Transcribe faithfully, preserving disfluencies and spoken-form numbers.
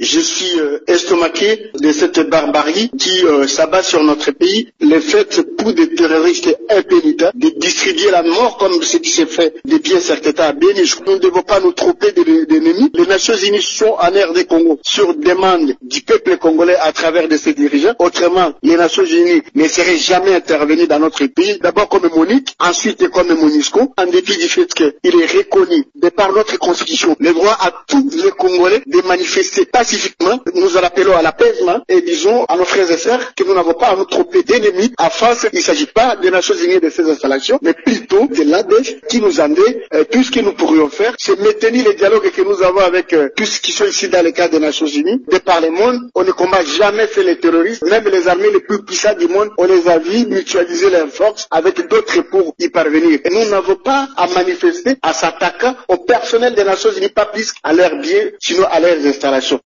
Je suis euh, estomaqué de cette barbarie qui euh, s'abat sur notre pays, les faits pour des terroristes impénitents, de distribuer la mort comme ce qui s'est fait depuis un certain temps à Béni. Nous ne devons pas nous tromper d'ennemis. Les Nations Unies sont en R D Congo sur demande du peuple congolais à travers de ses dirigeants. Autrement, les Nations Unies ne seraient jamais intervenues dans notre pays, d'abord comme MONUC, ensuite comme MONUSCO, en dépit du fait qu'il est reconnu de par notre constitution le droit à tous les Congolais de manifester pacifiquement. Nous en appelons à l'apaisement et disons à nos frères et sœurs que nous n'avons pas à nous tromper d'ennemis. À face, il ne s'agit pas des Nations Unies de ces installations, mais plutôt de l'A D F qui nous en dit euh, tout ce que nous pourrions faire, c'est maintenir les dialogues que nous avons avec euh, tous ceux qui sont ici dans le cadre des Nations Unies. De par le monde, on ne combat jamais fait les terroristes, même les armées les plus puissantes du monde, on les a vus mutualiser leurs forces avec d'autres pour y parvenir. Et nous n'avons pas à manifester, à s'attaquer au personnel des Nations Unies, pas plus à leurs biens, sinon à leurs installations.